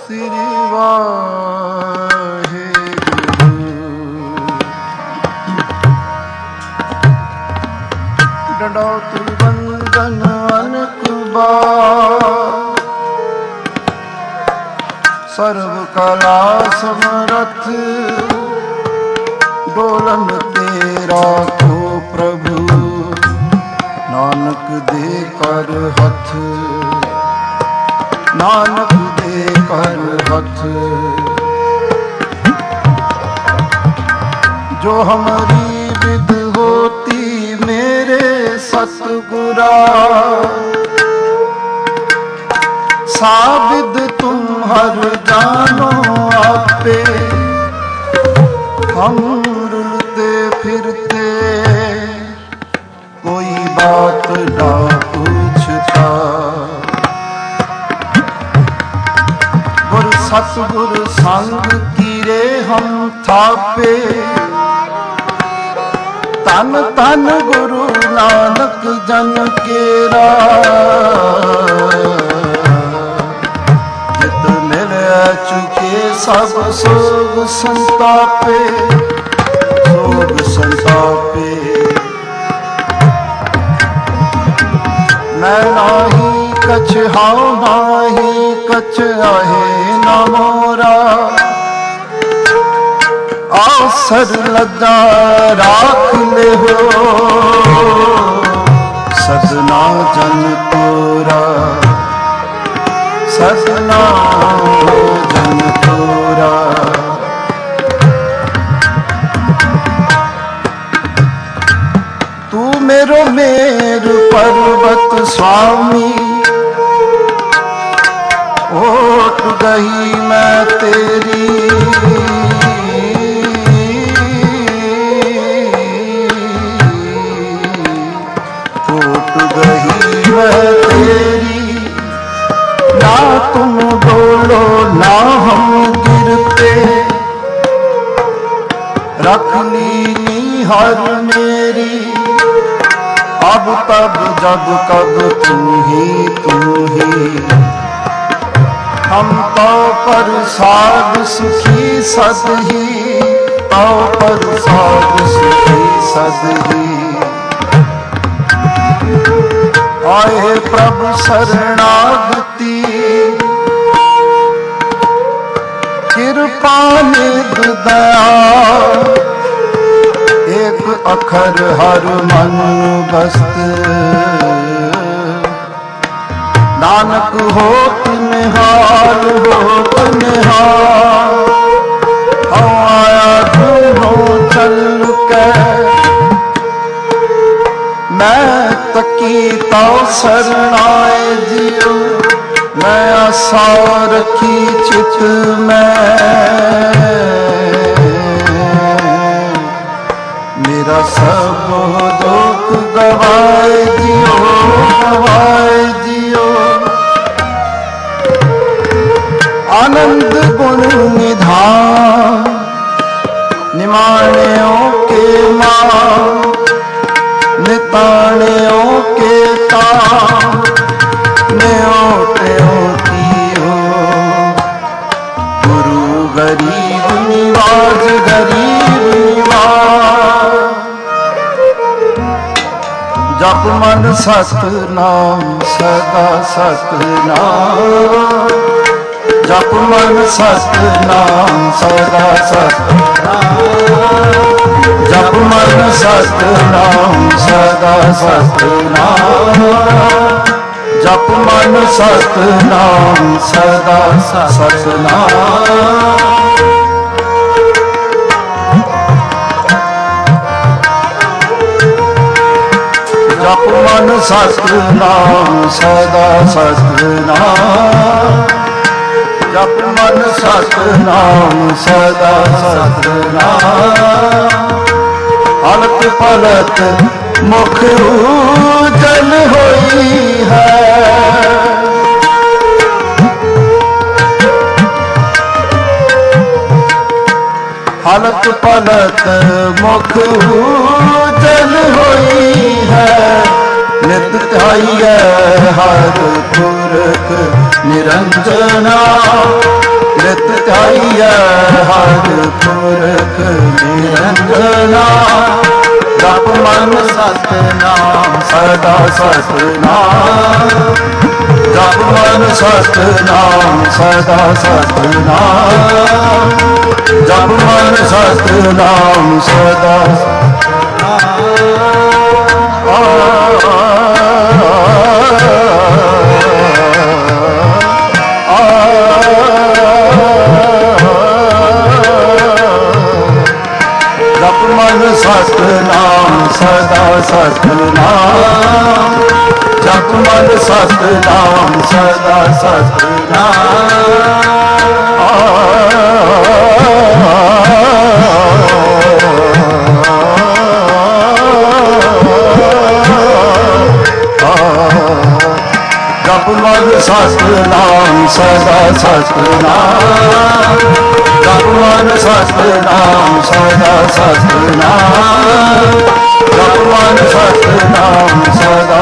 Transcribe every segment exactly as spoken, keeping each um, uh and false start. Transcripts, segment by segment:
श्री वाहेगुरु। डंडौत वंदन अनक बार, सर्व कला समरथ डोलन तेरा को प्रभु, नानक दे कर हथ, नानक दे कर हथ। जो हमारी विद होती मेरे सतगुरा, साबिद तुम हर जानो आपे। हम रुलते फिरते कोई बात ना पूछता, गुर सतगुर संग कीरे हम थापे। तन तन गुरु नानक जन केरा, जित मिल चुके सब सोग संतापे, सोग संतापे। मैं नाही कछ हाउ नाही कछ आहे न मोरा, आसर लगा राख ले हो सजना जन तोरा, सजना जन तोरा। तू मेरो मेर पर्वत स्वामी, ओट गई मैं तेरी। ओट गई मैं तेरी, ना तुम बोलो ना हम गिरते। रख ली निहार मेरी, अब तब जब कब तू ही तू ही। हम तो पर साध सुखी सद ही, तो पर साध सुखी सद ही। आए प्रभु शरणागति, कृपा निध दया। एक अखर हर मन बस्त, नानक होत निहाल होत निहाल। हम आया ढूंढो चल के, मैं तकी तो शरणाए जियो। मैं आशा रखी चित में, मेरा सब दुख गवाए जियो, गवाए जियो। आनंद गुण निधान, निमाणियों के मां, निताणियों के तां। न्योट्यों कियो गुरु गरीब निवाज, गरीब निवाज। जप मन सतनाम सदा सतनाम, जप मन सतनाम सदा सतनाम। जप मन सतनाम सदा सतनाम, जप मन सतनाम सदा सतनाम। जप मन सतनाम सदा सतनाम, जप मन सतनाम सदा सतनाम। हलत पलत मुख उजल होई है, हलत पलत मुख उजल होई है। नित ध्याइयै हर पुरख ਨਿਰੰਜਨਾ ਨਿਤ ਧਿਆਈਐ ਹਰਿ ਪੁਰਖ ਨਿਰੰਜਨਾ ਜਪ ਮਨ ਸਤਿਨਾਮ ਸਦਾ ਸਤਿਨਾਮ ਜਪ ਮਨ ਸਤਿਨਾਮ ਸਦਾ ਸਤਿਨਾਮ ਜਪ ਮਨ ਸਤਿਨਾਮ ਸਦਾ ਜਪ ਮਨ ਸਤਿਨਾਮ ਸਦਾ ਸਤਿਨਾਮ ਜਪ ਮਨ ਸਤਿਨਾਮ ਸਦਾ ਸਤਿਨਾਮ ਜਪ ਮਨ ਸਤਿਨਾਮ ਸਦਾ ਸਤਿਨਾਮ ਜਪ ਮਨ ਸਤਿਨਾਮ ਸਦਾ ਸਤਿਨਾਮ ਜਪ ਮਨ ਸਤਿਨਾਮ ਸਦਾ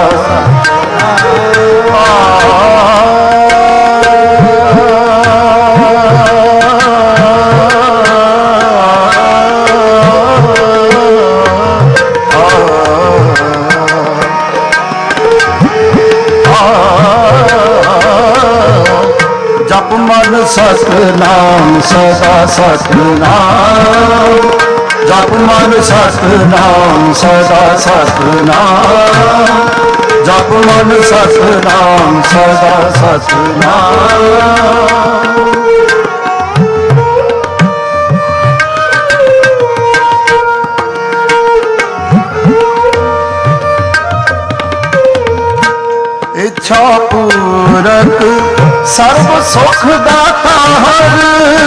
ਜਪ ਮਨ ਸਤਿਨਾਮ ਸਦਾ ਸਤਿਨਾਮ ਜਪ ਮਨ ਸਤਿਨਾਮ ਸਦਾ ਸਤਿਨਾਮ ਜਪ ਮਨ ਸਤਿਨਾਮ ਸਦਾ ਸਤਿਨਾਮ ਇੱਛਾ ਪੂਰਕ ਸਰਬ ਸੁਖ ਦਾਤਾ ਹਰ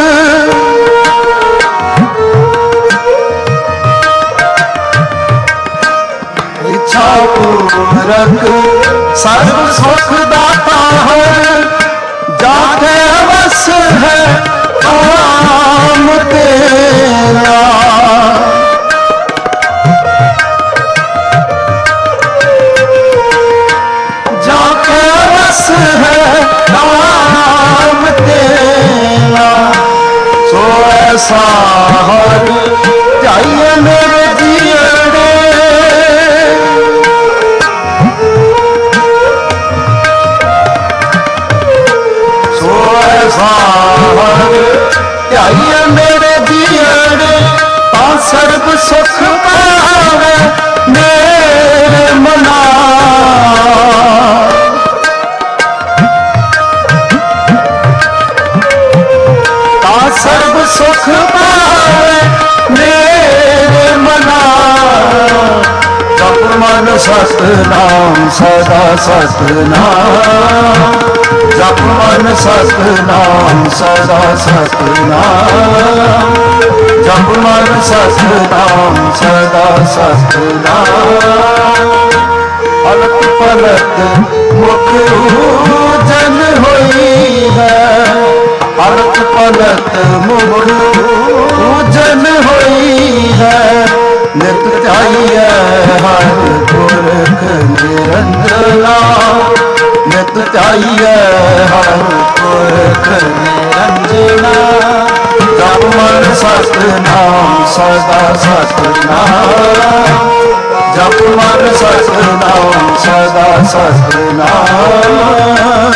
ਇੱਛਾ ਪੂਰਕ ਸਰਬ ਸੁਖ ਦਾਤਾ ਹਰ ਜਾਕੇ ਵਸ ਹੈ ਆਮ ਤੇਰਾ ਜਾਕੇ ਵਸ ਹੈ ਨਾਮ ਤੇਰਾ ਸੋ ਐਸਾ ਹਰ ਧਿਆਈਏ ਮੇਰੇ ਜੀੜੇ ਸੋ ਐਸਾ ਹਰ ਧਿਆਈਏ ਮੇਰੇ ਜੀੜੇ ਤਾਂ ਸਰਬ ਸੁਖ ਪਾਵੇ ਮੇਰੇ ਮਨਾ ਸਰਬ ਸੁਖ ਪਾਵੇ ਮੇਰੇ ਮਨਾ ਜਪ ਮਨ ਸਤਿਨਾਮ ਸਦਾ ਸਤਿਨਾਮ ਜਪ ਮਨ ਸਤਿਨਾਮ ਸਦਾ ਸਤਿਨਾਮ ਜਪ ਮਨ ਸਤਿਨਾਮ ਸਦਾ ਸਤਿਨਾਮ ਅਲਕ ਪਲਕ ਮੁਖ ਜਨ ਹੋਈ ਹੈ ਅਲਕ ਪਲਕ ਮੁਖ ਜਨ ਹੋਈ ਹੈ ਨਿਤ ਧਿਆਈਐ ਹਰਿ ਪੁਰਖ ਨਿਰੰਜਨਾ ਨਿਤ ਧਿਆਈਐ ਹਰਿ ਪੁਰਖ ਨਿਰੰਜਨਾ ਜਪ ਮਨ ਸਤਿਨਾਮ ਸਦਾ ਸਤਿਨਾਮ ਜਪ ਮਨ ਸਤਿਨਾਮ ਸਦਾ ਸਤਿਨਾਮ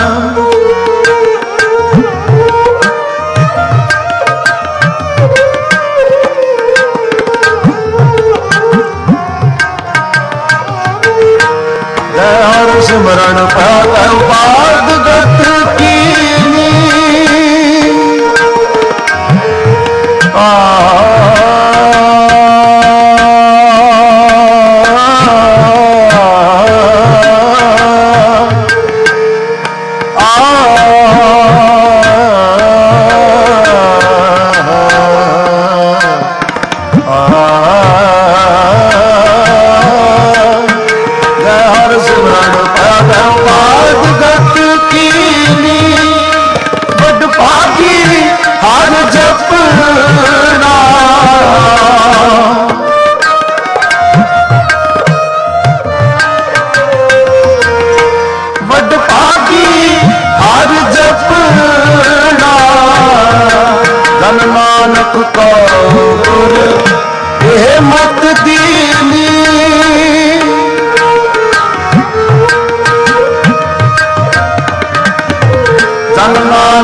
ਹਰ ਸਿਮਰਨ ਪਾਵੈ ਬਾਦ ਗਤ ਕੀਨੀ ਆ ਆ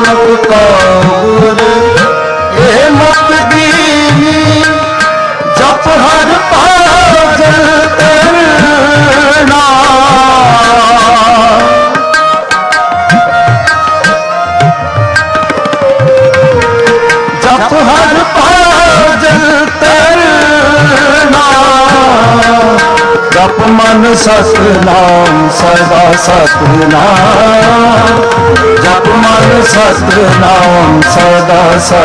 नानक का गुर ए मुक्त दीनी जप हर भजन करना जप हर भजन करना जप मन सतनाम सदा सतनाम जप मन सतनाम सदा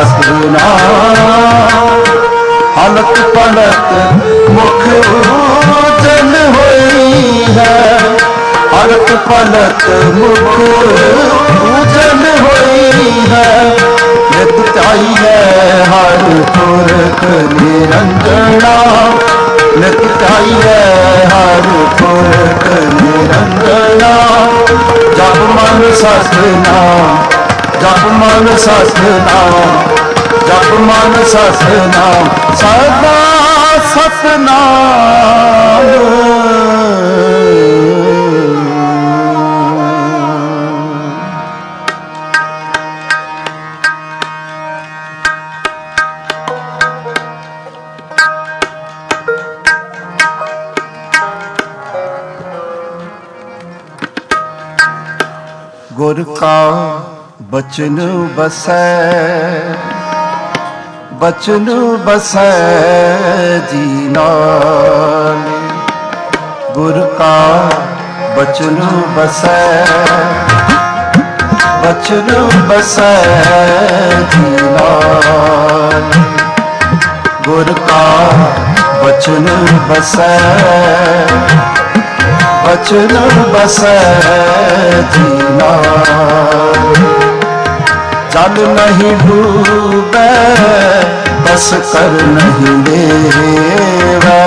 सतनाम हलक पलक मुख उजल हुई है हलक पलक मुख उजल हुई है नित चाहिए हर पुरख निरंजना नित चाहिए हर पुरख निरंजना जप मन सतनाम जप मन सतनाम जप मन सतनाम सदा सतनाम गुर का बचन बसै बचन बसै जी नाल गुर का बचन बसै बचन बसै जी नाल गुर का बचन बसै बचन बसै जी नाल जल नहीं डूबे बस कर नहीं लेवे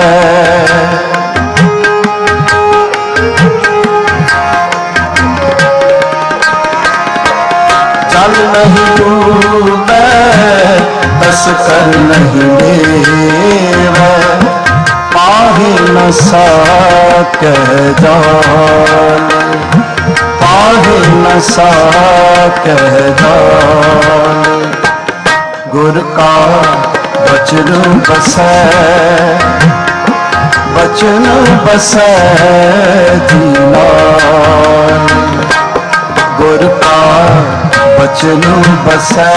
जल नहीं डूबे बस कर नहीं लेवे पाहे न साके जाल पाहे न साके जाल गुर का बचन बसै बचन बसै जी नाल गुर का बचन बसै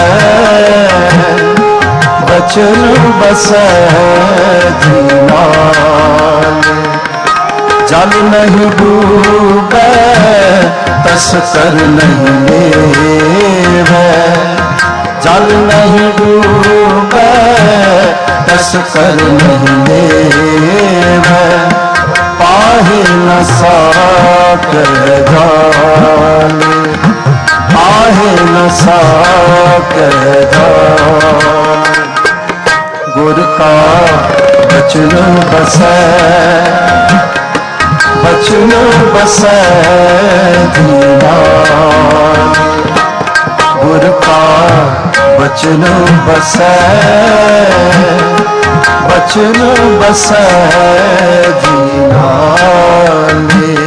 बचन बसै जी नाल जल नहीं डूबे तस कर नहीं लेवे जल नहीं डूबे तस कर नहीं लेवे पाहे न साके जाल पाहे न साके जाल गुर का बचन बसै बचन बसै जी नाल गुर का बचन बसै बचन बसै जी नाल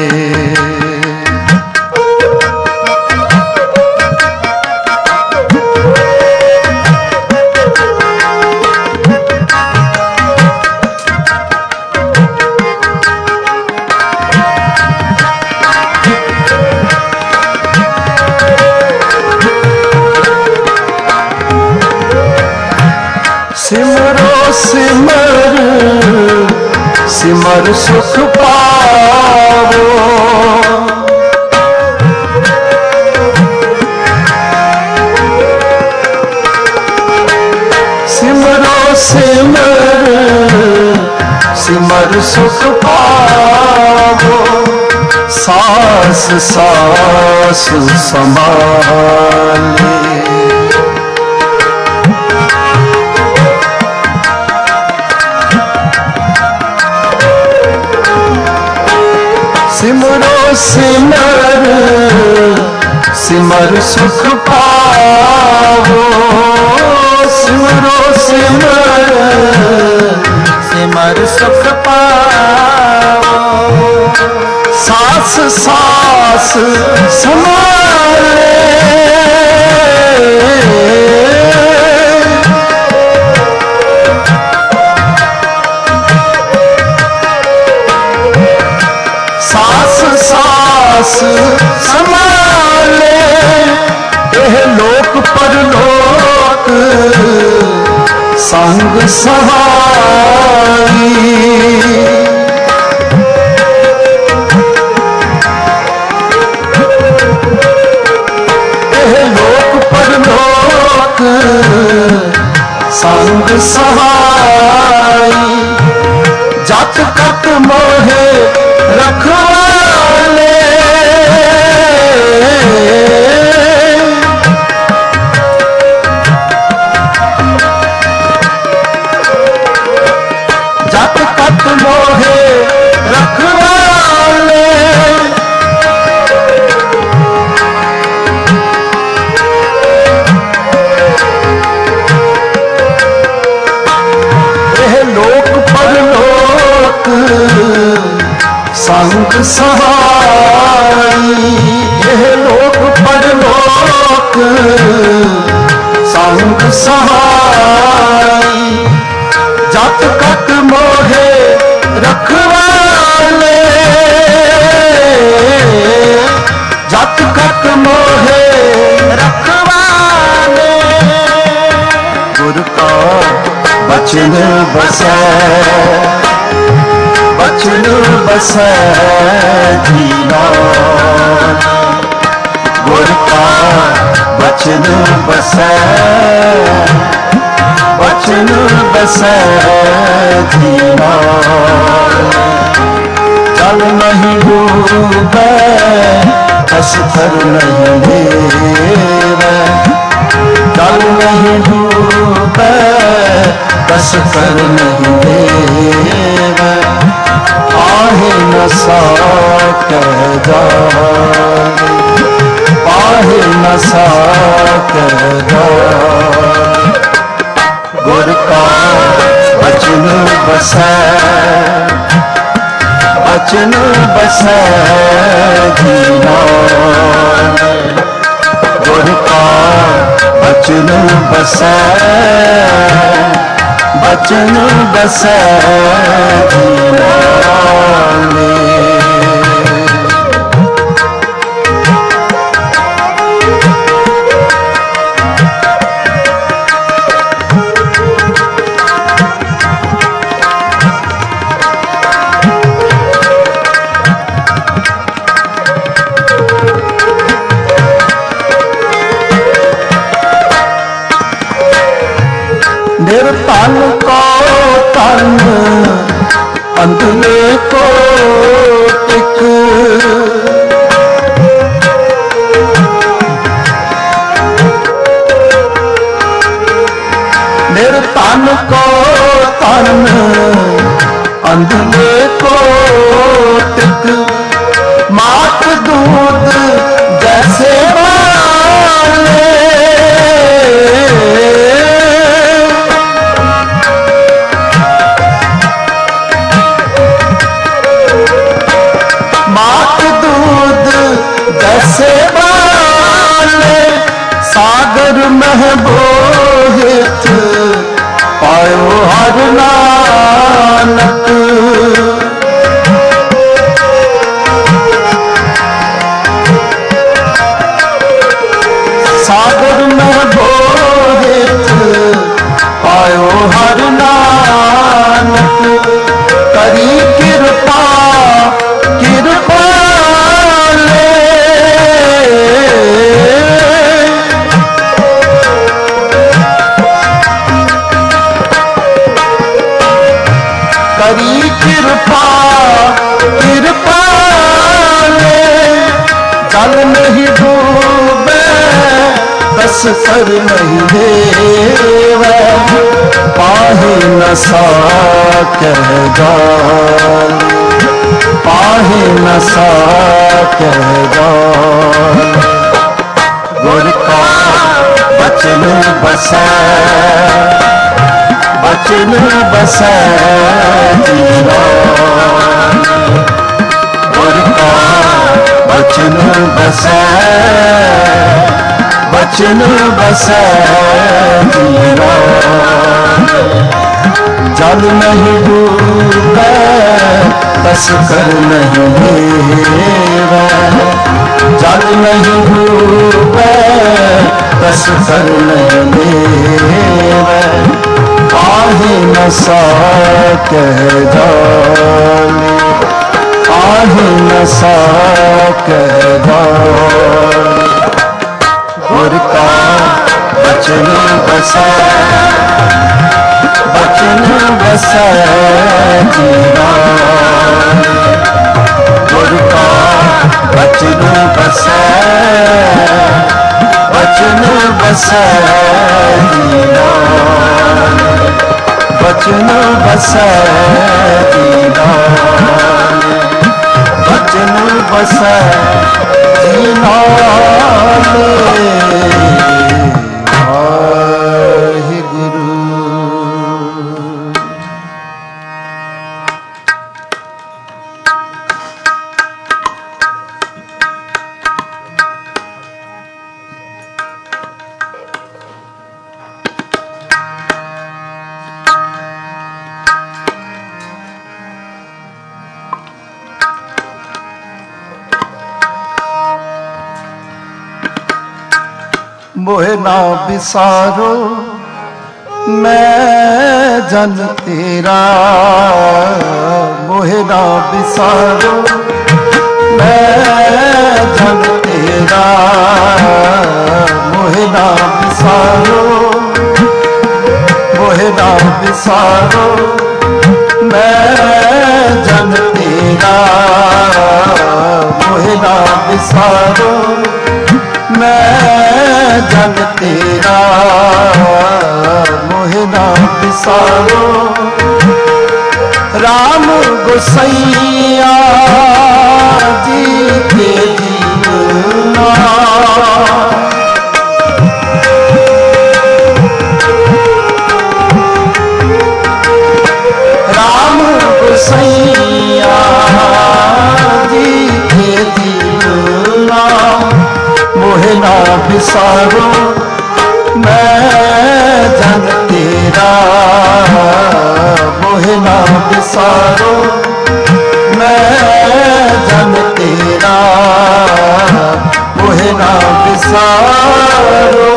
सिमरो सिमर सिमर सुख पावो सिमरो सिमर सिमर सुख पावो सास सास संभाले सिमरो सिमर सिमर सुख पावो सिमरो सिमर सिमर सुख पावो सास सास संभाले संग सहाई। संग सहाई जत कत मोहे रखवाले, जत कत मोहे रखवाले। संग सहाई यह लोक परलोक संग सहाई जत कत मोहे रखवाले, जत कत मोहे रखवाले। गुर का बचन बसै, बचन बसै जीना। गुर का बचन बसै, बचन बसै जीना। जल नहीं डूबे अस्तर नहीं देवे, जल नहीं डूबे अस्तर नहीं देवे। पाहे न साके जाने, पाहे न साके जाने। गुर का बचन बसै, बचन बसै जीना। गुर का बचन बसै, बचन बसै जीना। निर्धन को तन अंधले को टिक, निर्धन को तन अंधले को टिक। मात दूध जैसे वाले, जैसे वाले सागर मह बोहित पायो हर नानक। सागर मह बोहित पायो हर नानक। करी कृपा कृपा करी कृपा कृपा ले। जल नहीं डूबे बस कर नहीं देवे, पाहे न साके जाने, पाहे न साके जाने। गुर का बचन बसै, बचन बसै जीना। गुर का बचन बसै, बचन बसै जीना। जल नहीं डूबे बस कर नहीं देवे, जल नहीं डूबे बस कर नहीं देवे। कह जाने, आहे न कह जाने। गुर का बचन बसै, बचन बसै जीवा। गुर का बचन बसै, बचन बसै जीवा। बचन बसै जीवा, बचन बसै जीवा। मोहे ना बिसारो मैं जन तेरा, मोहे ना बिसारो मैं जन तेरा। मोहे ना बिसारो, मोहे ना बिसारो मैं जन तेरा। मोहे ना बिसारो मैं जन तेरा। मोहे ना बिसारो राम गोसैया जी के जीवना। राम गोसैया जी के जीवना। मोहे ना बिसारो मैं जन तेरा। मोहे ना बिसारो मैं जन तेरा। मोहे ना बिसारो।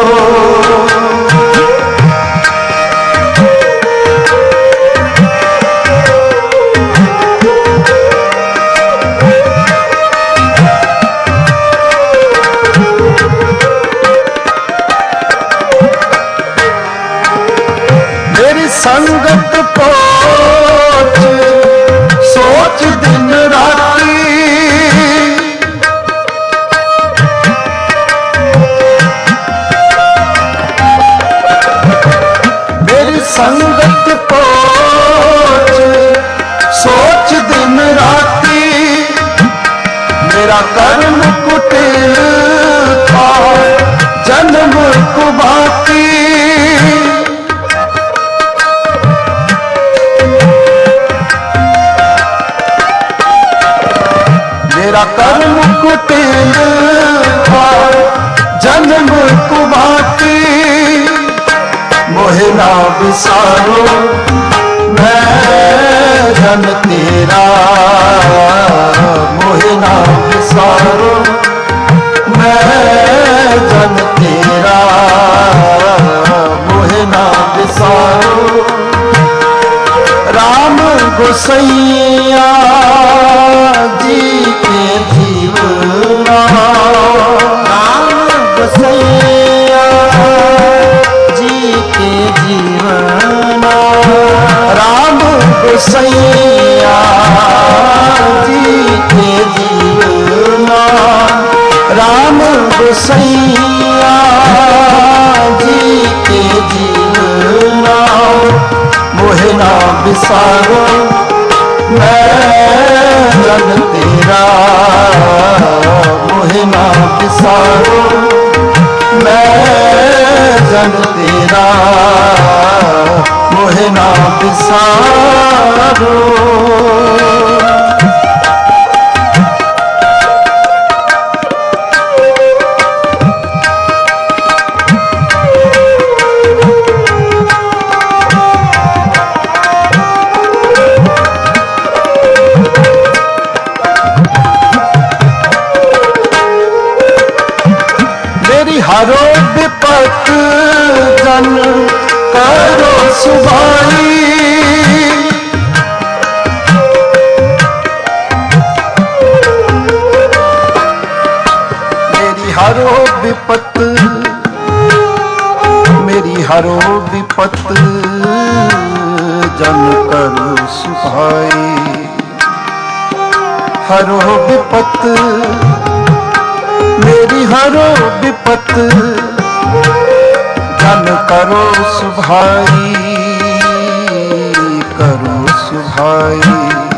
संगत पोच सोच दिन राती। मेरी संगत पोच सोच दिन राती। मेरा कर्म कुटिल था जन्म को बाकी। मेरा कर्म कुटिल था जन्म कुबाती। मोहे ना बिसारो मैं जन तेरा। मोहे ना बिसारो मैं जन तेरा। मोहे ना बिसारो राम गोसैया जी के जीवना। राम गोसैया जी के जीवना। राम गोसैया जी के जीवना। राम गोसैया जी के जीवना। मोहे ना बिसारो मैं जन तेरा। मोहे ना बिसारो मैं जन तेरा। मोहे ना बिसारो। हरो विपत जन करो सुभाई। हरो विपत मेरी हरो विपत जन करो सुभाई। हरो विपत मेरी हरो विपत जन करो सुभाई, करो सुभाई।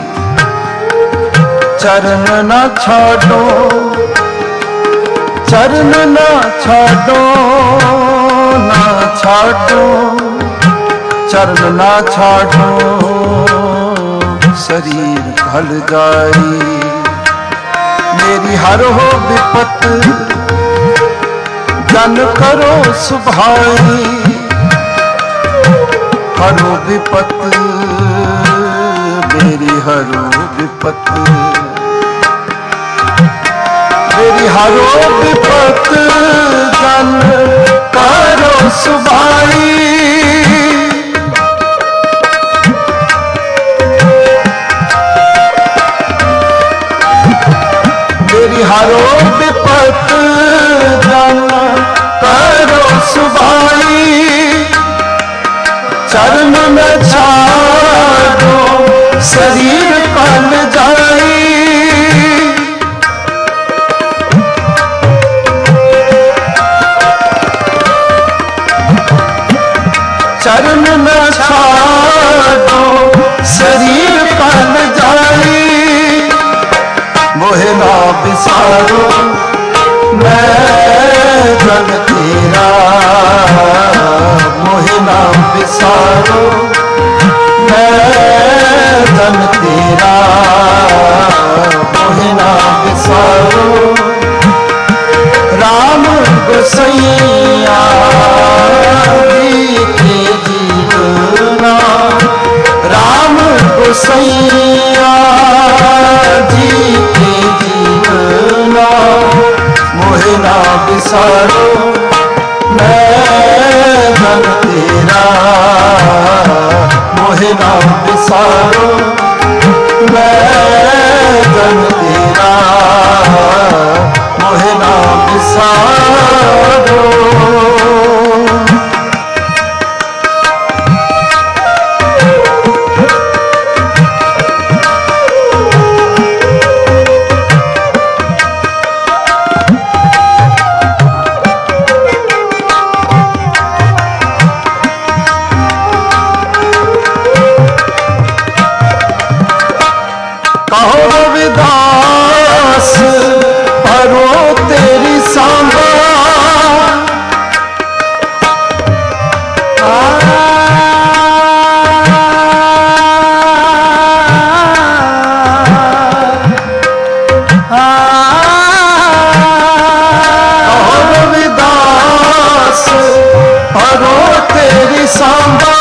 चरण न छाड़ो चरण न छाड़ो ना छाड़ो चरण न छाड़ो शरीर ढल जाई। मेरी हर हो विपत जन करो सुभाई। हरो विपत मेरी हरो विपत मेरी हरो विपत जन करो सुभाई। मेरी हरो विपत जन करो सुभाई। चरण में छाड़ो शरीर कल जाई। चरण में छाड़ो शरीर कल जाई। मोहे ना बिसारो मैं जन तेरा। मोहे ना बिसारो मैं जन तेरा। मोहे ना बिसारो राम गोसैया के जीवना। राम गोसैया जी के जीवना। मोहे ना बिसारो मैं जन तेरा। मोहे ना बिसारो मैं जन तेरा। मोहे ना बिसारो। कहो रविदास परो तेरी सांबा। कहो रविदास परो तेरी सांबा।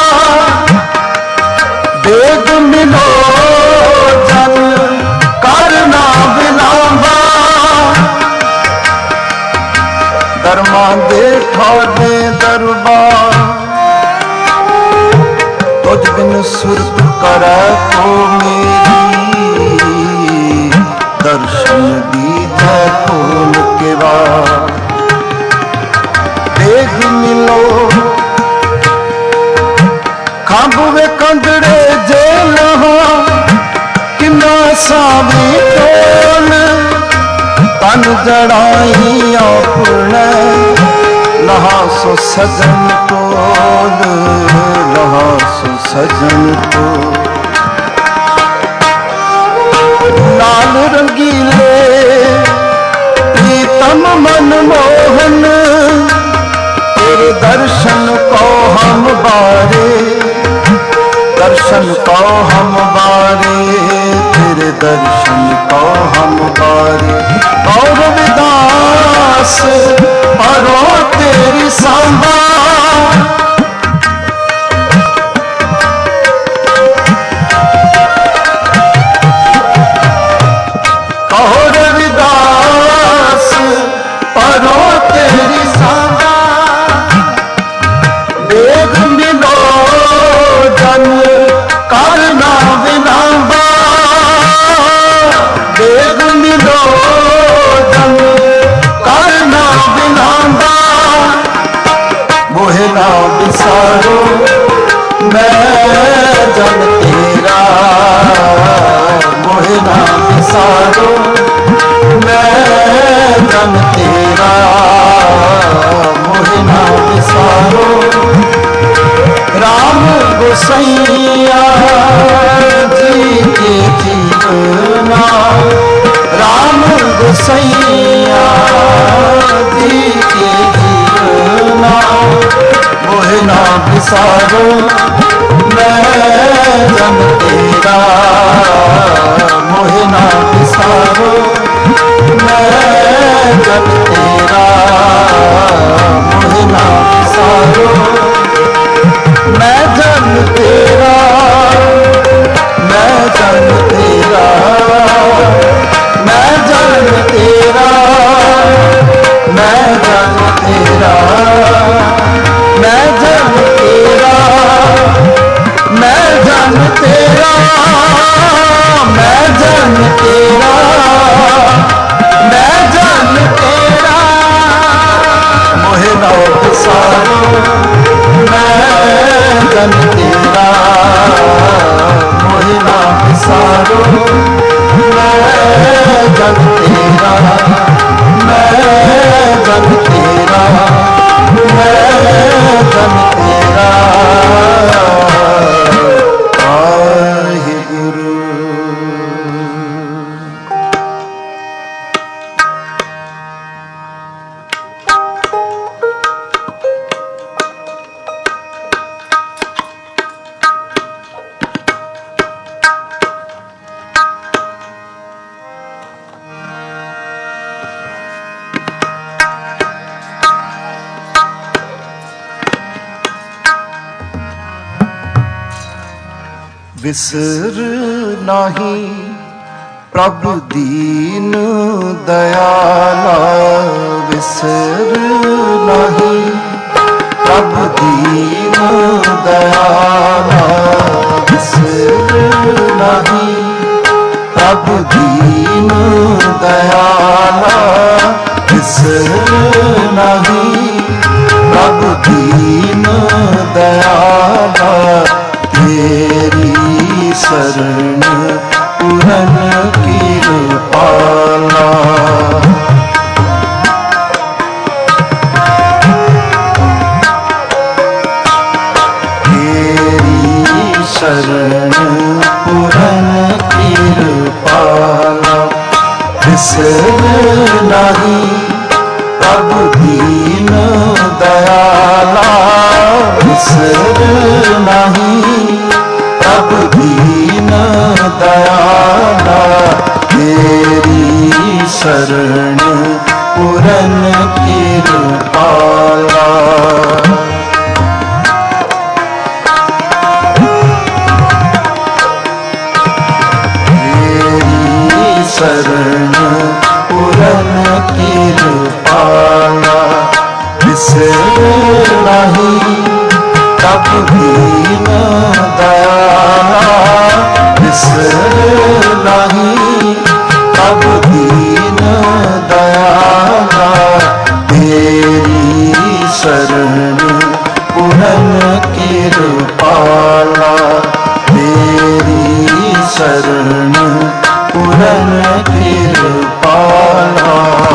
वेद मिलो जन करना विलांबा। दरमा देखो दे दरबार तुझ बिन सुरत करे तो मेरी। दर्शन दीजे खोल के बाद देख मिलो। खांबुए कंदड़े जेल हो किन्ना सावी टोल। तन जड़ाई अपने लहा सो सजन टोल। लहा सो सजन टोल। लाल रंगीले प्रीतम मन मोहन। तेरे दर्शन को हम बारे। दर्शन को हम बारे। तेरे दर्शन को हम बारे। और रविदास परो तेरी सांबा। कहो रविदास परो तेरी सांबा। वेद मिलो जन करना विलांबा। वेद मिलो जन करना विसारो मैं जन तेरा मोहे ना विसारो मैं जन तेरा मोहे ना विसारो राम गोसैया जी के जीवना राम गोसैया जी के जीवना मोहे ना विसारो मैं जन तेरा मोहे ना विसारो मैं जन तेरा मोहे ना विसारो मैं जन तेरा मैं जन तेरा मैं जन तेरा मैं जन तेरा मैं जन तेरा मैं जन तेरा मैं जन तेरा मैं जन तेरा मोहे ना विसारो मैं जन तेरा मोहे ना विसारो मैं जन तेरा मैं जन तेरा मैं जन तेरा वाहे गुरु। विसर नाही प्रभु दीन दयाला विसर नाही प्रभु दीन दयाला विसर नाही प्रभु दीन दयाला विसर नाही प्रभु दीन दयाला तेरी शरण पूरन कृपाला तेरी शरण पूरन कृपाला विसर नहीं प्रभु दीन दयाला विसर नहीं प्रभु दीन दयाला तेरी शरण पूरन कृपाला तेरी शरण पूरन कृपाला विसर नहीं प्रभु दीन दयाला विसर नहीं प्रभु दीन दयाला तेरी शरण पूरन कृपाला तेरी शरण पूरन कृपाला।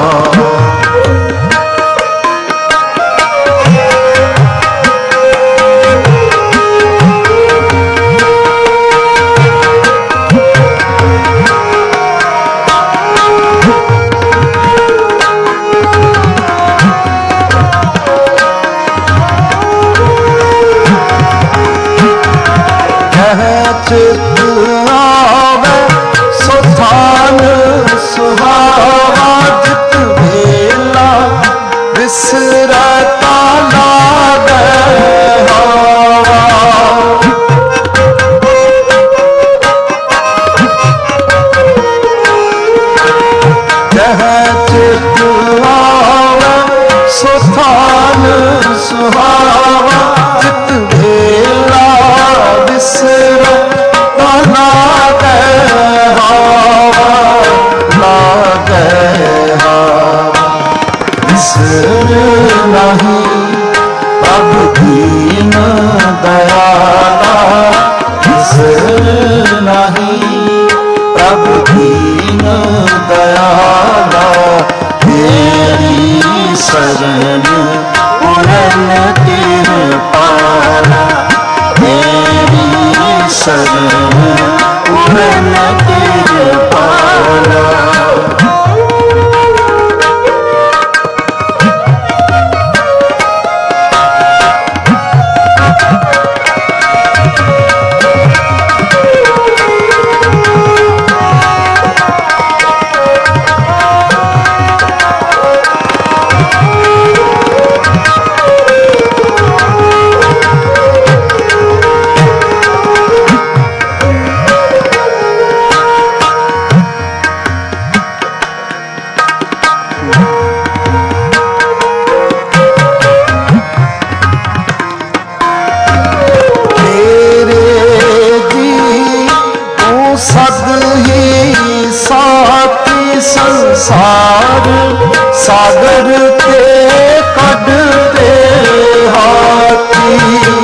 चित आवे सुधान सुहावा जित वेला विसरता लागे हवा जह चित आवे सुधान सुहावा जित वेला विसरता कृपाला, तेरी शरण पूरन कृपाला। संसार सागर ते कढ़ते हाथी,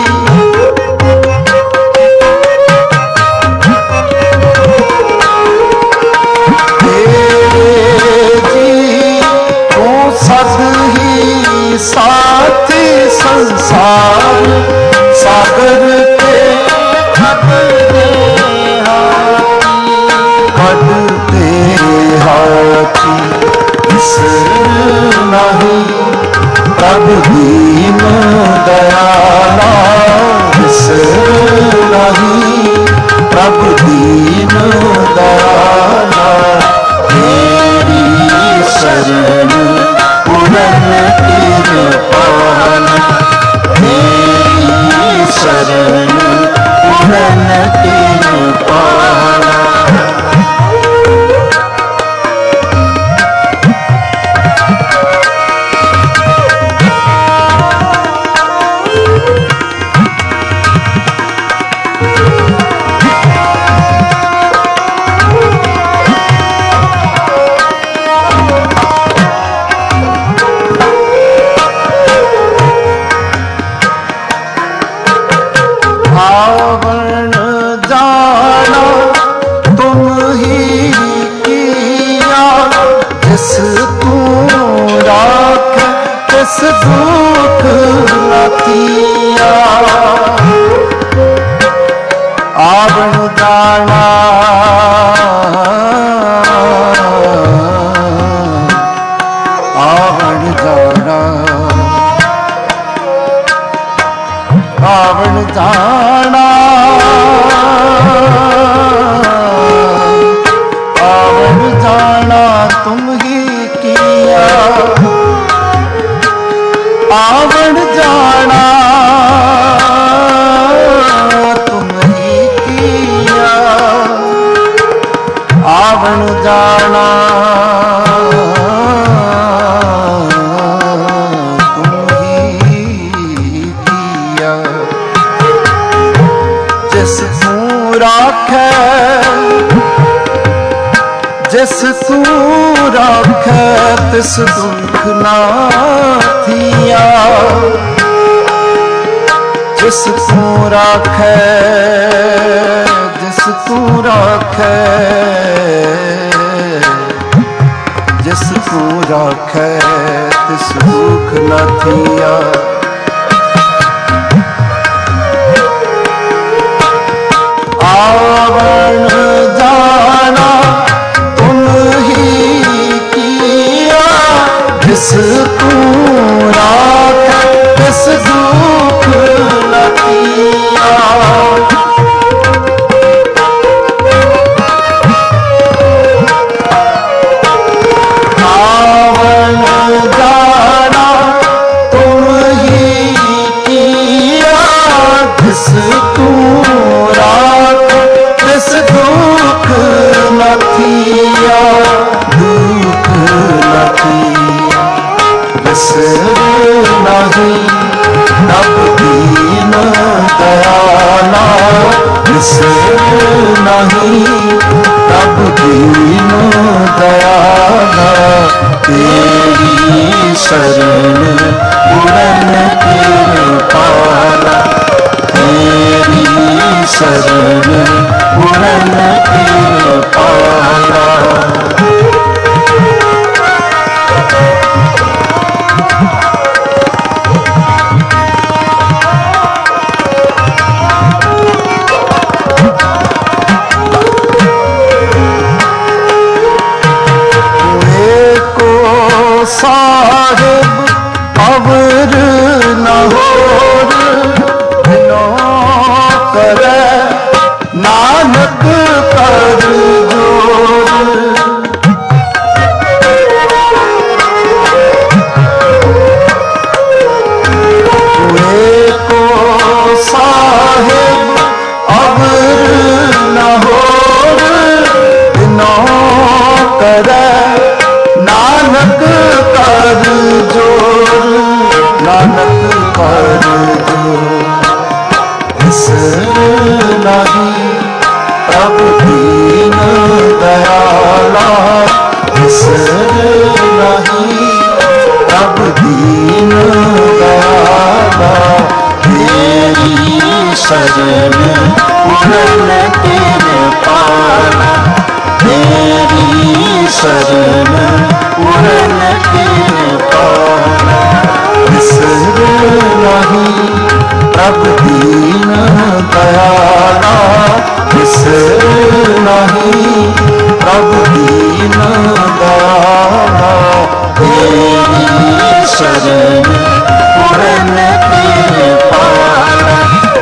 तेरे जी तू सद ही साथी, संसार सागर ते कढ़ते हाथी, हाथी इसर नहीं प्रभु दीन दयाला, इसर नहीं प्रभु दीन दयाला। तेरी शरण पूरन कृपाला, तेरी शरण पूरन कृपाला। आवण जाना तुम ही किया, जिस तू राख तिस दुख न किया। आवण जाना आवण जाना आवण जाना आवण जाना तुम ही किया, आवण जाना तुम ही किया, आवण जाना तुम ही किया। जिस तू राखै जिस तू राखै तिस दुख ना थिया, जिस तू राखै जिस तू राखै जिस तू राखै तिस दुख न थिया। आवण जाना तुम ही किया, जिस तू राखै तिस दुख न थिया। आवण जाना तुम ही साहेब अवर न होर दिनों करे नानक कर जोर नानक कर जोर बिसर नहीं प्रभु दीन दयाला बिसर नहीं प्रभु दीन दयाला तेरी शरण पूरन कृपाला तेरी शरण पूरन कृपाला बिसर नहीं प्रभु दीन दयाला बिसर नहीं प्रभु दीन दयाला तेरी शरण पूरन कृपाला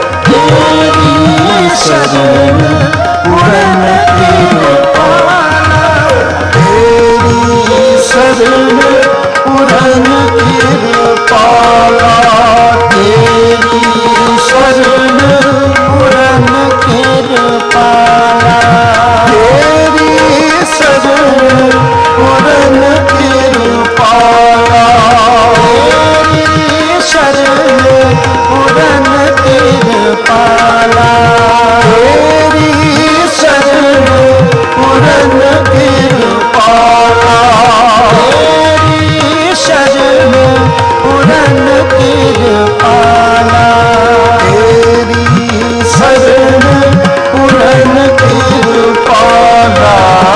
तेरी शरण पूरन कृपाला तेरी शरण पूरन कृपाला तेरी शरण पूरन कृपाला तेरी शरण पूरन कृपाला तेरी शरण पूरन कृपाला तेरी शरण पूरन कृपाला तेरी शरण पूरन कृपाला तेरी शरण पूरन कृपाला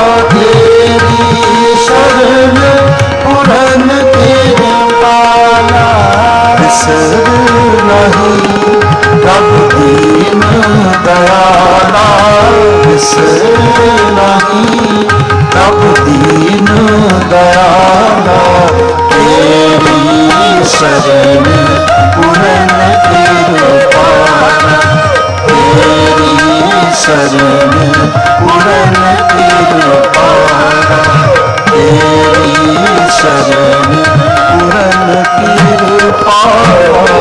तेरी शरण पूरन कृपाला बिसर नहीं प्रभु दीन दयाला बिसर नहीं प्रभु दीन दयाला तेरी शरण पूरन कृपाला तेरी शरण पूरन कृपाला तेरी शरण पूरन कृपाला।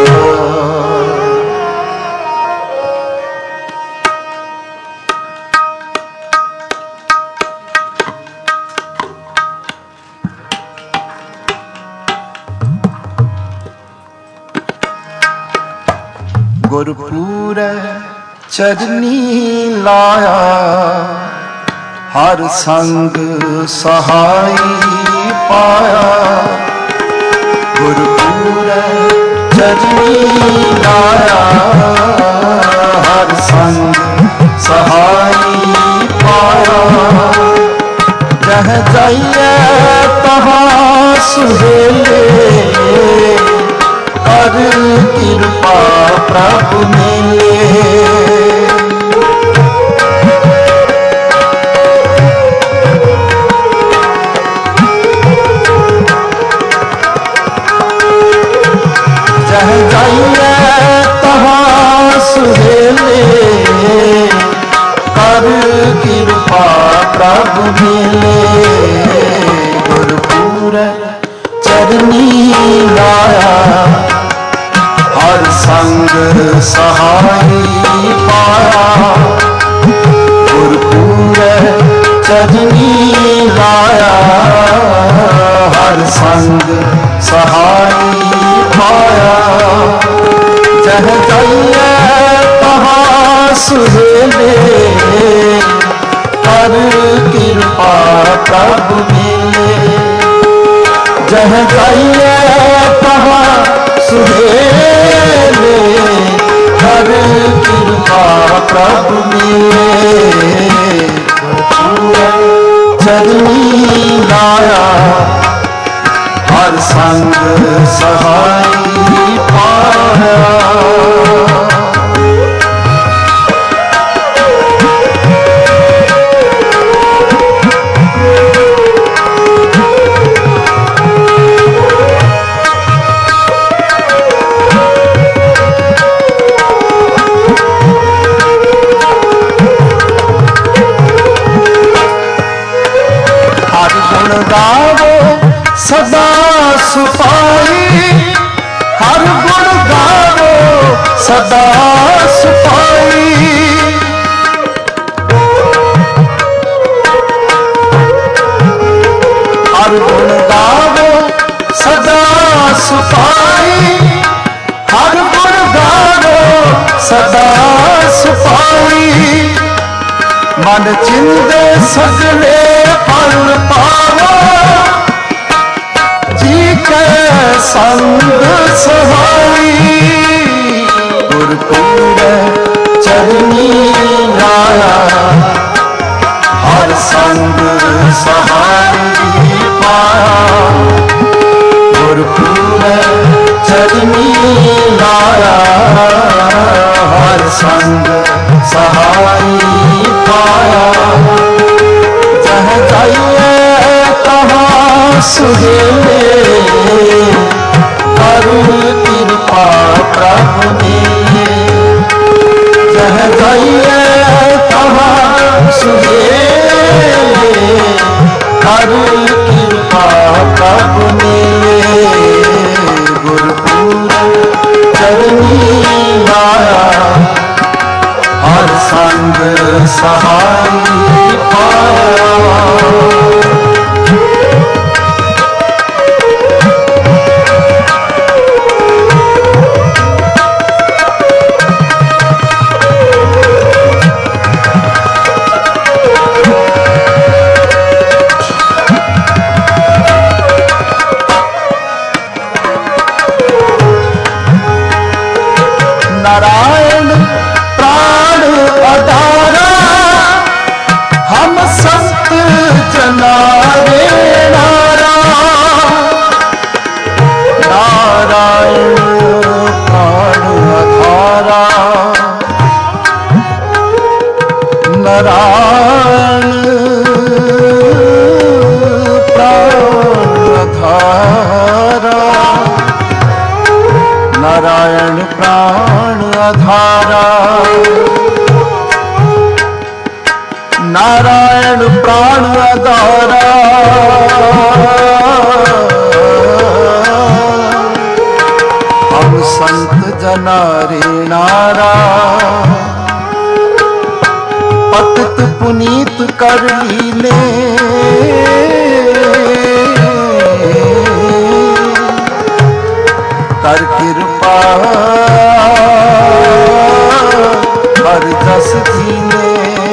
गुरपुर चरनी लाया हर संग सहाय पाया गुरपुर चरनी लाया हर संग सहाय पाया जह जाइए तहाँ सुहेले कर कृपा प्रभु मिले जह जाइए तहाँ सुहेले कर कृपा प्रभु मिले गुरपुर चरनी लाया हर संग सहाय पाया गुरपुर चरनी लाया हर संग सहाय पाया जह जाइए तहाँ सुहेले कर कृपा प्रभु मिले जह जाइए तहाँ सुहेले कर कृपा प्रभु मिले चरनी लाया हर संग सहाय पाया सदा सुपाई हर गुण गावो सदा सुपाई। हर गुण गावो सदा सुपाई, हर गुण गावो सदा सुपाई। मन चिंदे सगले फल पावो, जी के संग सहाई। गुरपुर चरनी लाया, हर संग सहाई पाया। गुरपुर चरनी लाया, हर संग सहाई पाया। जह जाइए कहाँ सुहेले, करुण कृपा प्रभु ने। जह जाइए कहाँ सुहेले, करुण कृपा प्रभु ने। गुरपुर चरनी लाया, हर संग सहाई पाया। नारायण प्राण आधारा, हम संत जनारे नारा। नारायण प्राण आधारा, नारायण प्राण आधारा। नारायण प्राण आधारा, नारायण प्राण आधारा। हम संत जना रे नारा, पतित पुनीत कर लीले। कर कृपा हर जस दीने।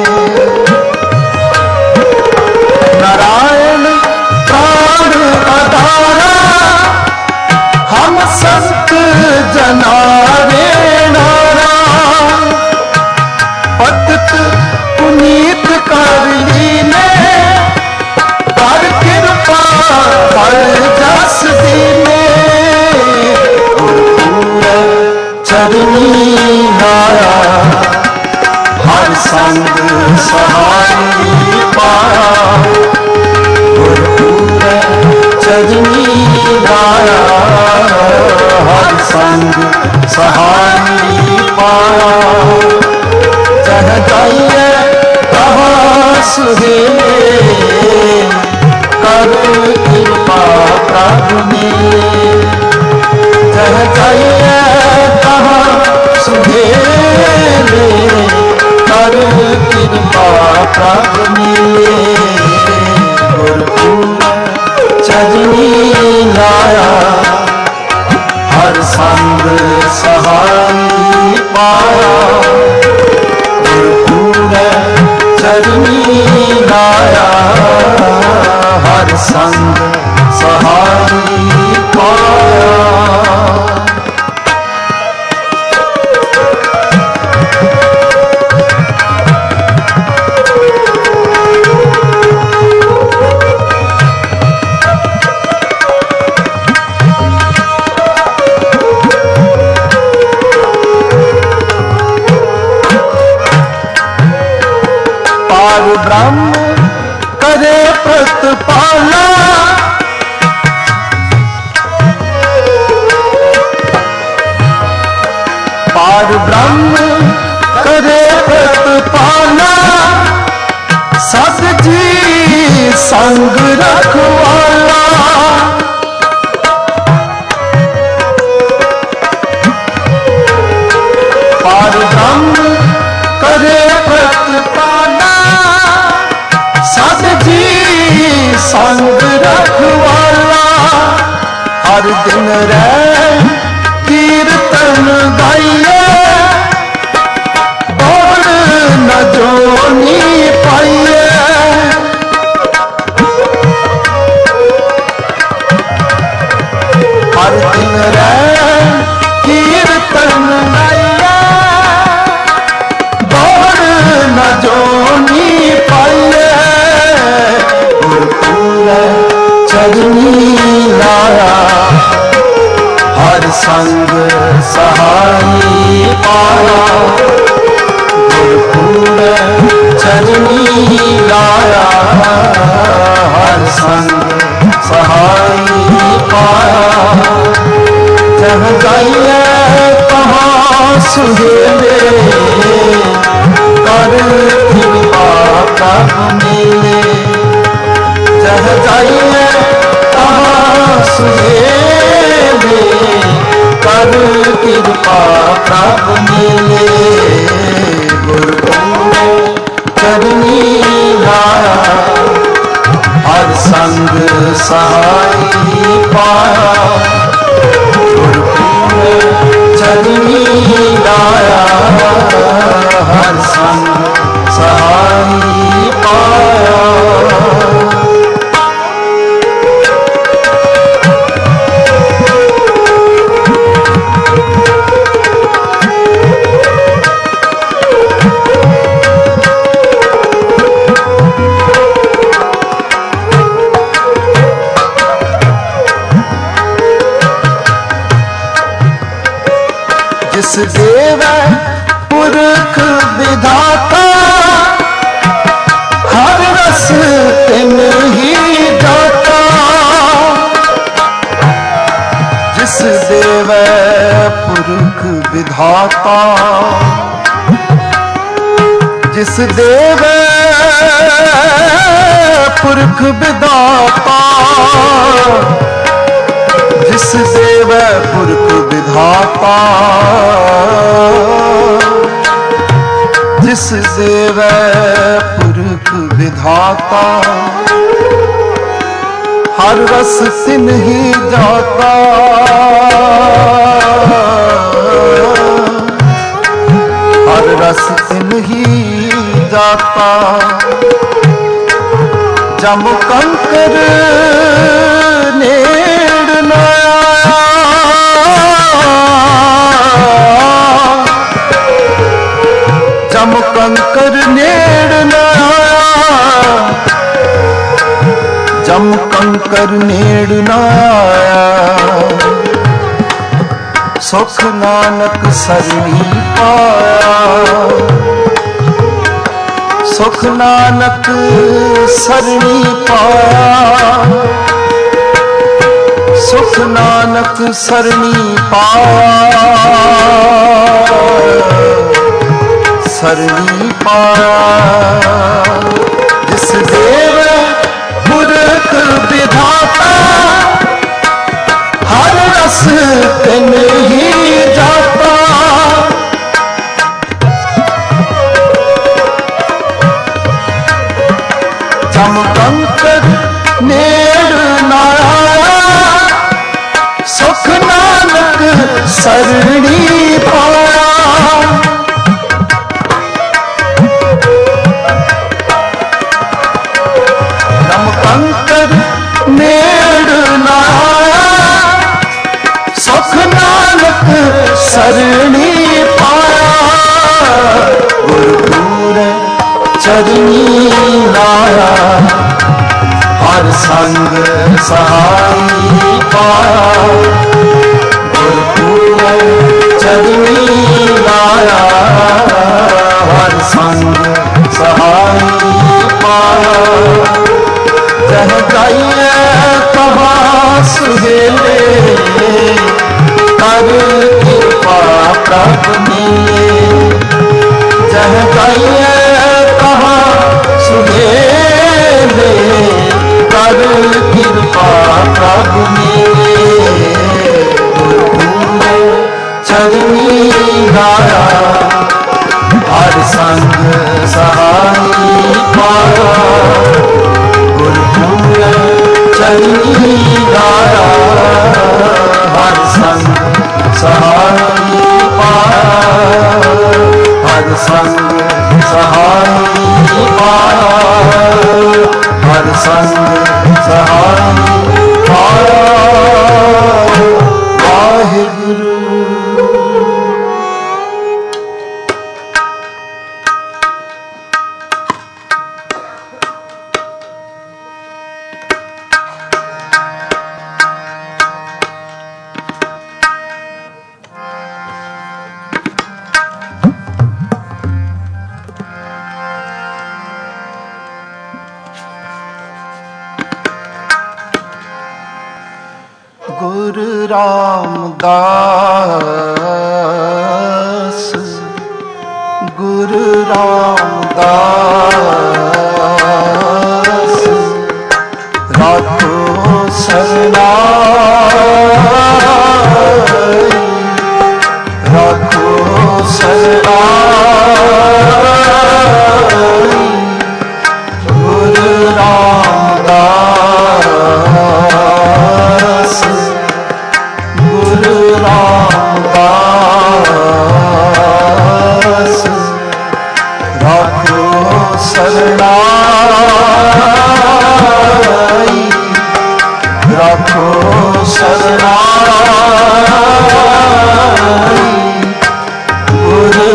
नारायण प्राण आधारा, हम संत जना रे नारा। पतित पुनीत कर लीने, कर कृपा हर जस दीने। चरनी लाया, हर संग सहाई पाया। गुरपुर चरनी लाया, हर संग सहाई पाया। जह जाइए कहाँ सुहेले, करुण कृपा प्रभु ने। जह जाइए सुहेले, करुण कृपा प्रभु ने। गुरपुर चरनी लाया, हर संग सहाई पाया। गुरपुर चरनी लाया, हर संग सहाई पाया। ब्रह्म करे प्रतिपाला, पार ब्रह्म करे प्रतिपाला। सत जी संग रखवाला, संग सहाई पाया, गुरकुंड चरनी लाया, हर संग सहाई पाया। जह जाइए कहाँ सुहेले, कर कृपा प्रभु मिले। जह जाइए कहाँ सुहेले, कर कृपा प्रभु मिले। गुरकुंड चरनी लाया, हर संग सहाई पाया, गुरकुंड चरनी लाया, हर संग सहाई पाया। जिस देव पुरख विधाता, हर रस तिन ही जाता। जिस देव पुरख विधाता, जिस देव पुरख विधाता, जिस देव पुरख विधाता, जिस देव पुरख विधाता, हर रस तिन ही जाता। हर रस तिन ही जाता। जम कंकर नेड़ न जम कंकर नेड़ न आया, जम कंकर नेड़ न आया। सुख नानक सरनी पाया, सुख नानक सरनी पाया, सुख नानक सरनी पाया, सरनी पाया। जिस देव पुरख विधाता, हर रस तिन ही जाता। जम कंकर नेड़ न आया, सुख नानक सरनी पाया। जम कंकर नेड़ न आया, सुख नानक सरनी पाया। गुरकुंड चरनी लाया, हर संग सहाई पाया। गुरकुंड चरनी लाया, हर संग सहाई पाया। जह जाइए कहाँ सुहेले, कर कृपा प्रभु मिले। जह जाइए कहाँ सुहेले, कर कृपा प्रभु मिले। गुरकुंड चरनी लाया, हर संग सहाई पाया। गुरकुंड चरनी लाया, हर संग सहाई पाया। हर संग सहाई पाया, हर संग सहाई पाया। वाहिगुरु। रामदास गुरु रामदास राखो शरणाई राखो शरणाई गुरु रामदास गुरु रामदास राखो शरणाई राखो शरणाई गुरु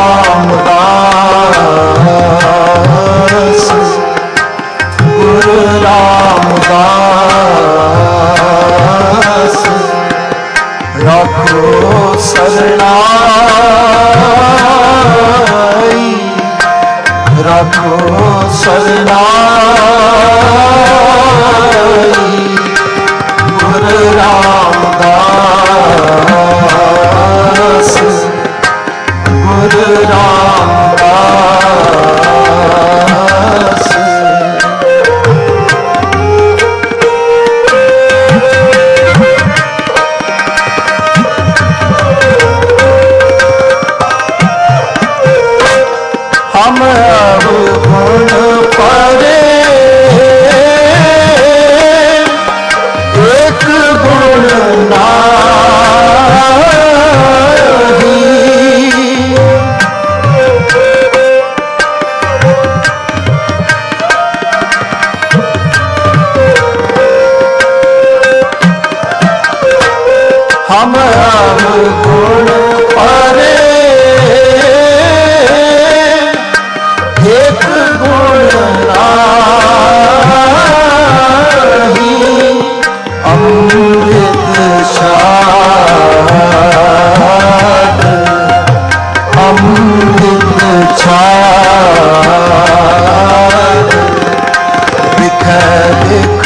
रामदास गुरु रामदास राखो शरणाई राखो शरणाई गुरु रामदास गुरु रामदास हम अब गुण परे एक गुण नाही हम अब गुण परे एक गुण नाही अमृत छाद अमृत छाद बिख बिख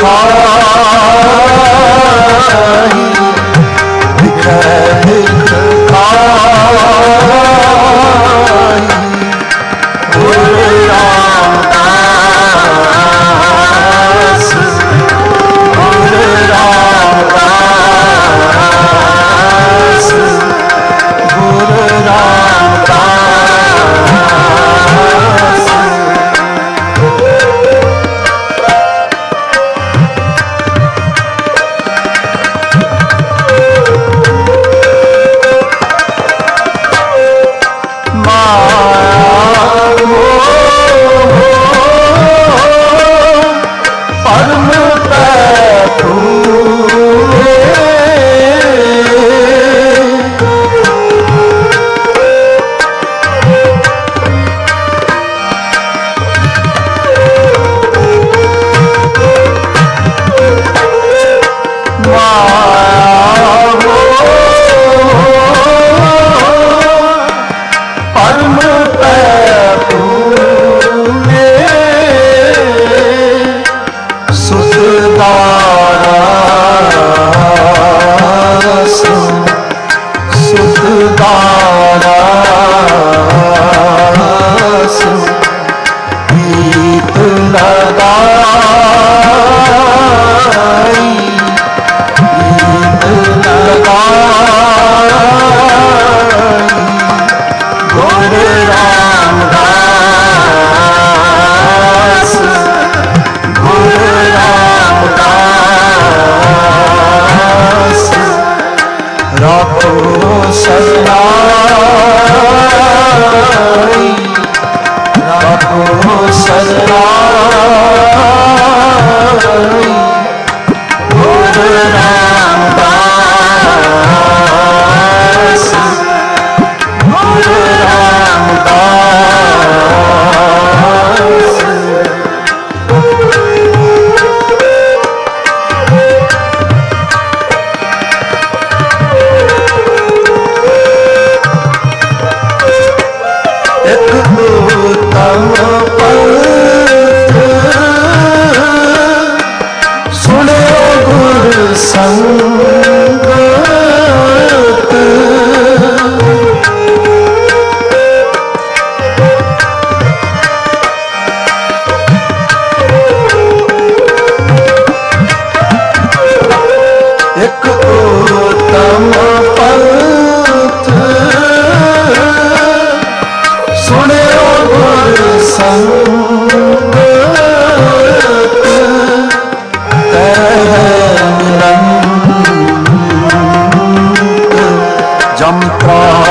खाई बिख बिख खाई गुरु रामदास गुरु रामदास गुरु रामदास प्रीत लगाई प्रीत लगाई गुरु रामदास गुरु रामदास राखो शरणाई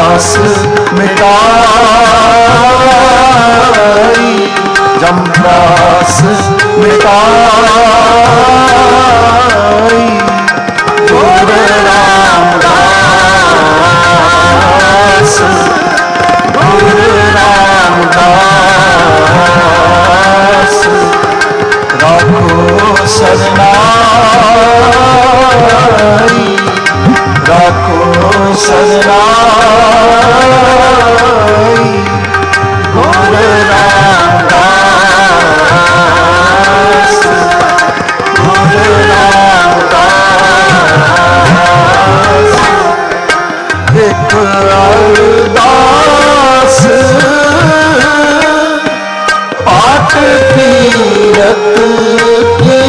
जमदास मिटाई जमदास मिटाई गुरु रामदास गुरु रामदास राखो सरनाई राखो सरनाई गुरु रामदास गुरु रामदास एक अरदास पाठ तीरथ की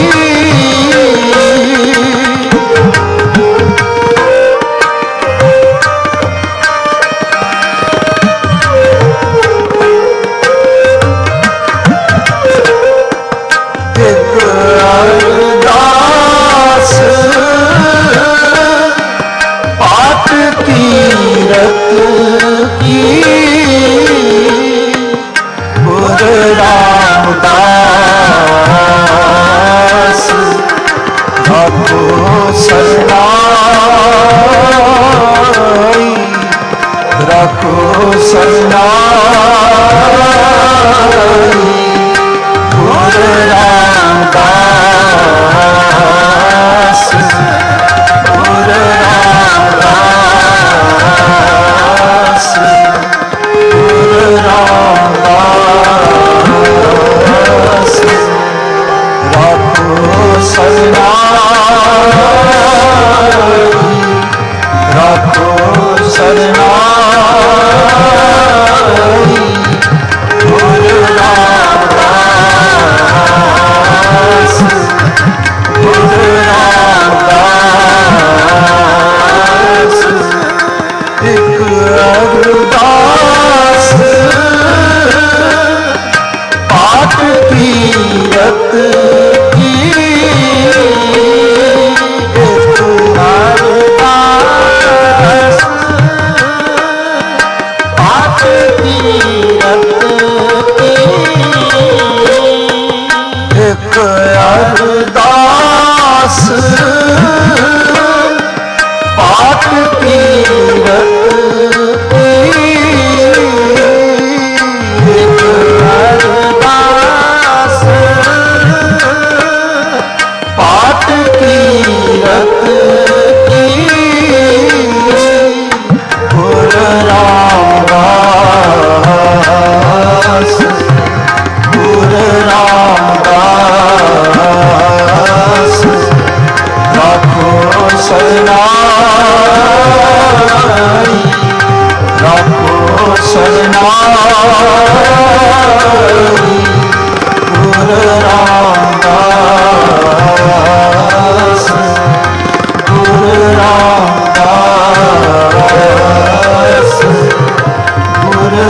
गुरु रामदास राखो सरनाई राखो सरनाई गुरु रामदास गुरु रामदास गुरु रामदास राखो सरनाई राखो सरनाई गुरु रामदास गुरु रामदास एक अरदास पाठ तीरथ की एक अरदास पाठ तीरथ की एक अरदास पाठ तीरथ गुरु रामदास गुरु रामदास राखो सरनाई राखो सरनाई गुरु रामदास गुरु रामदास गुरु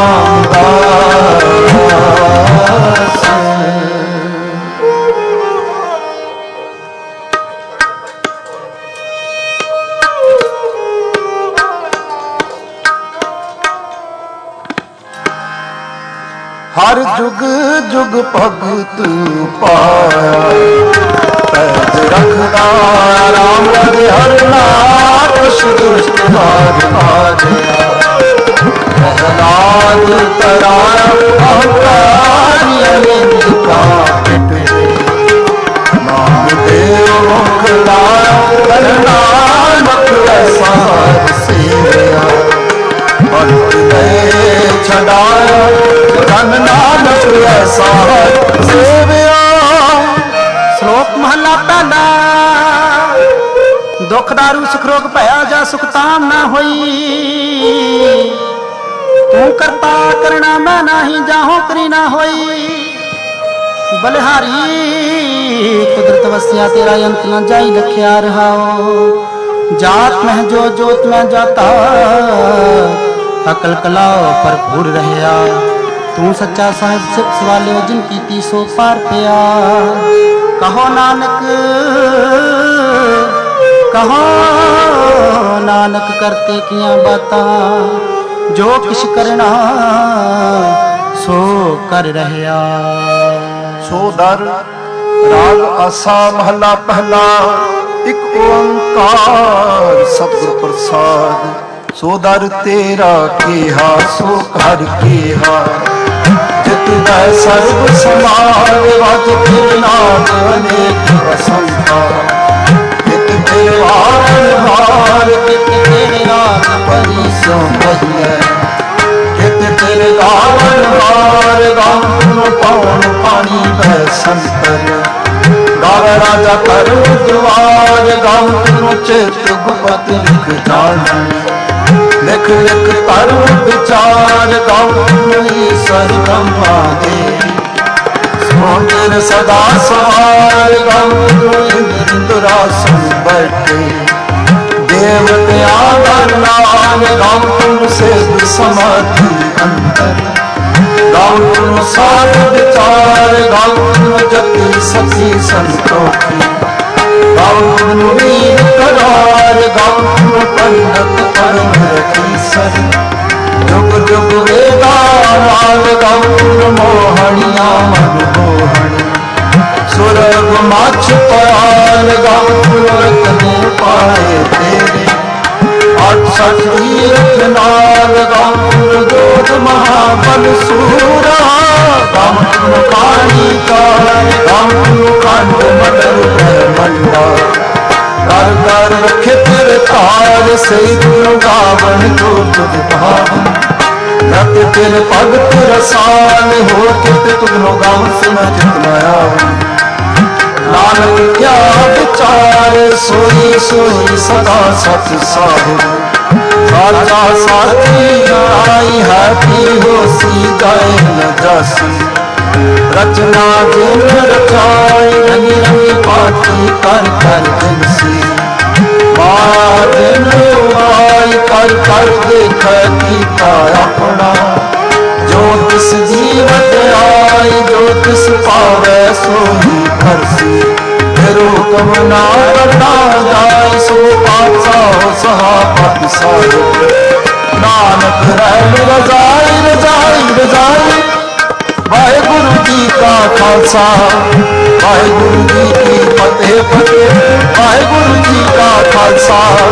रामदास हर जुग जुग भगत पाया पैज रखदा राम राजे हर नाथ दुष्ट मार मारिया प्रहलाद तराया अहंकारी अनिंद का पिटे नाम देव मुख लाया नानक ऐसा सेवया पंथ गए छड़ाया धन नानक ऐसा सेवया। श्लोक महला पहला। दुख दारू सुख रोग भया जा सुख ताम ना होई तू करता करना मैं नाही जाहो करी ना होई बलिहारी कुदरत वसिया तेरा अंत न जाई लख्या रहाओ जात में जो जोत में जाता अकल कलाओ भरपूर रहया तू सच्चा साहिब सवाले जिनकी तीसो पार पिया कहो नानक कहा नानक करते किया बाता जो किश करना सो कर रहया। सो दर राग आसा महला पहला एक ओंकार सतगुर प्रसाद। सो दर तेरा केहा सो घर केहा जित दै सर्व समार वज फिर नाद अनेक बसंता। जित देवान हार जित तेरे नाद परी स्यों बहिए जित तेरे गावन हार गावन पवन पानी बह संतर। गावे राजा कर द्वार गावन चित गुपत लिख जान। लिख लिख कर विचार गावन ईश्वर ब्रह्मा दे। सौंदर्य सदा सवार गावन इंद्रासन बैठे। देवत्या नाम गावन से समाधि अंतर। गावन साध विचार गावन जति सती संतोखी। गावन वीर करार गावन पंडित परम रखीसर। जुग जुग वेदा नाम गावन मोहनिया मन मोहनी। सुरग माछ पार गावन रखने पाए तेरे। आठ सठ तीरथ नाग गावन जोध महाबल सूरा। गावन पानी का गावन कंठ मटर मंडा। कर कर रखे तेरे तार से गुरु गावन जो तुझ भावन। रत तेरे भगत रसान हो कित तुमनो गावन सुना जितना। नानक क्या विचार सोई सोई सदा सत साहिब। साचा साथी आई है भी होसी गाय न जासी। रचना जिन रचाई रंगी रंगी पाती कर कर जिनसी। बादन आई कर कर देख कीता अपना। जो तिस जीवत आई जो तिस पावे सोही भरसी। फिरो कमना बता जाय सो पाचा सहापत साहिब। नानक रैन रजाई रजाई रजाई। वाहिगुरु जी का खालसा वाहिगुरु जी की फतेह फतेह। वाहिगुरु जी का खालसा